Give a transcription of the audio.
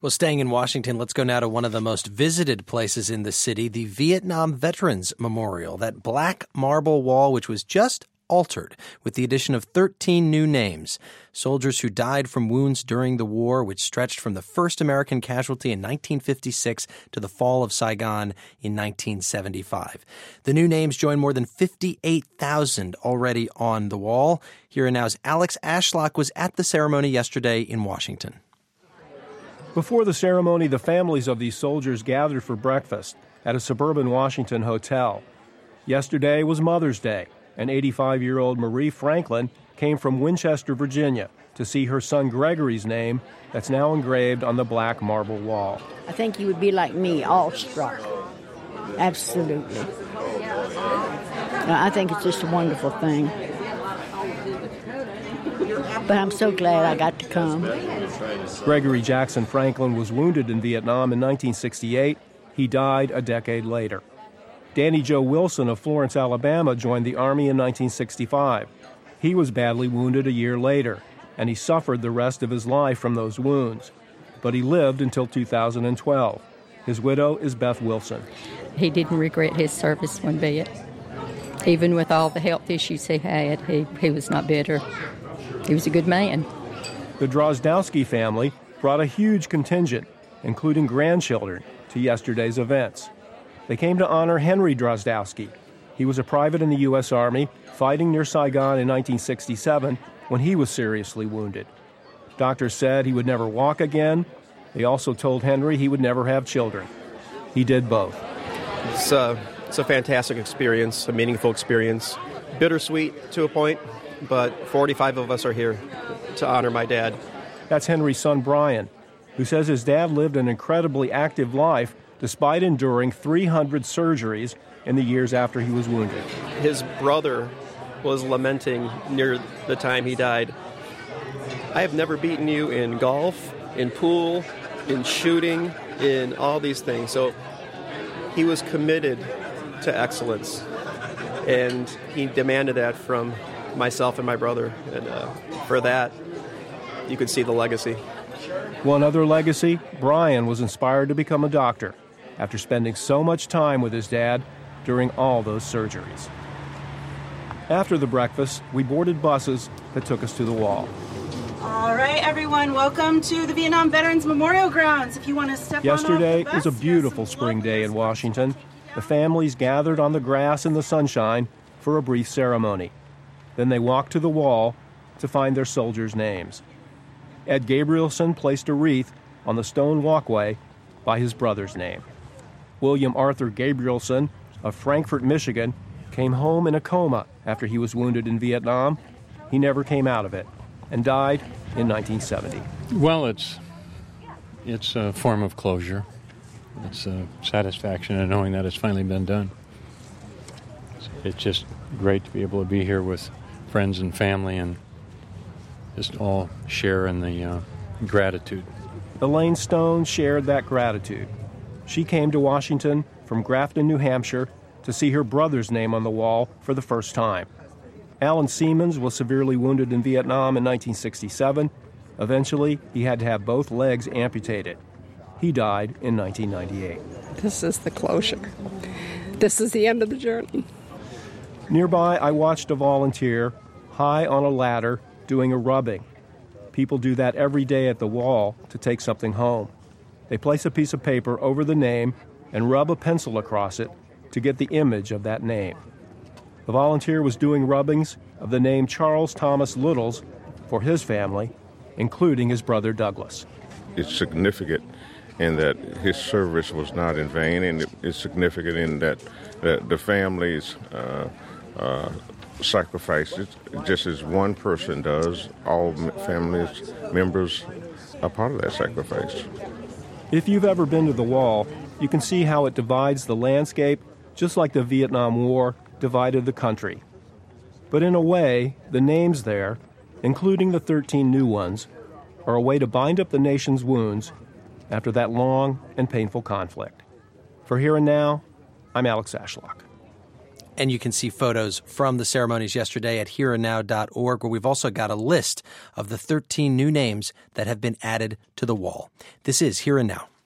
Well, staying in Washington, let's go now to one of the most visited places in the city, the Vietnam Veterans Memorial, that black marble wall which was just altered with the addition of 13 new names. Soldiers who died from wounds during the war, which stretched from the first American casualty in 1956 to the fall of Saigon in 1975. The new names join more than 58,000 already on the wall. Here and Now's Alex Ashlock was at the ceremony yesterday in Washington. Before the ceremony, the families of these soldiers gathered for breakfast at a suburban Washington hotel. Yesterday was Mother's Day, and 85-year-old Marie Franklin came from Winchester, Virginia, to see her son Gregory's name that's now engraved on the black marble wall. I think you would be like me, awestruck. Absolutely. I think it's just a wonderful thing. But I'm so glad I got to come. Gregory Jackson Franklin was wounded in Vietnam in 1968. He died a decade later. Danny Joe Wilson of Florence, Alabama, joined the Army in 1965. He was badly wounded a year later, and he suffered the rest of his life from those wounds. But he lived until 2012. His widow is Beth Wilson. He didn't regret his service one bit. Even with all the health issues he had, he was not bitter. He was a good man. The Drozdowski family brought a huge contingent, including grandchildren, to yesterday's events. They came to honor Henry Drozdowski. He was a private in the U.S. Army, fighting near Saigon in 1967 when he was seriously wounded. Doctors said he would never walk again. They also told Henry he would never have children. He did both. It's a fantastic experience, a meaningful experience. Bittersweet to a point, but 45 of us are here to honor my dad. That's Henry's son, Brian, who says his dad lived an incredibly active life despite enduring 300 surgeries in the years after he was wounded. His brother was lamenting near the time he died, "I have never beaten you in golf, in pool, in shooting, in all these things." So he was committed to excellence, and he demanded that from myself and my brother, and for that, you could see the legacy. One other legacy, Brian was inspired to become a doctor after spending so much time with his dad during all those surgeries. After the breakfast, we boarded buses that took us to the wall. All right, everyone, welcome to the Vietnam Veterans Memorial Grounds. If you want to step Yesterday on off the was a bus, beautiful spring day in Washington. The families gathered on the grass in the sunshine for a brief ceremony. Then they walked to the wall to find their soldiers' names. Ed Gabrielson placed a wreath on the stone walkway by his brother's name. William Arthur Gabrielson of Frankfort, Michigan, came home in a coma after he was wounded in Vietnam. He never came out of it and died in 1970. Well, it's a form of closure. It's a satisfaction in knowing that it's finally been done. It's just great to be able to be here with friends and family and just all share in the gratitude. Elaine Stone shared that gratitude. She came to Washington from Grafton, New Hampshire, to see her brother's name on the wall for the first time. Alan Siemens was severely wounded in Vietnam in 1967. Eventually, he had to have both legs amputated. He died in 1998. This is the closure. This is the end of the journey. Nearby, I watched a volunteer high on a ladder doing a rubbing. People do that every day at the wall to take something home. They place a piece of paper over the name and rub a pencil across it to get the image of that name. The volunteer was doing rubbings of the name Charles Thomas Littles for his family, including his brother Douglas. It's significant in that his service was not in vain, and it's significant in that the family's sacrifices, just as one person does, all families members are part of that sacrifice. If you've ever been to the wall, you can see how it divides the landscape, just like the Vietnam War divided the country. But in a way, the names there, including the 13 new ones, are a way to bind up the nation's wounds after that long and painful conflict. For Here and Now, I'm Alex Ashlock. And you can see photos from the ceremonies yesterday at hereandnow.org, where we've also got a list of the 13 new names that have been added to the wall. This is Here and Now.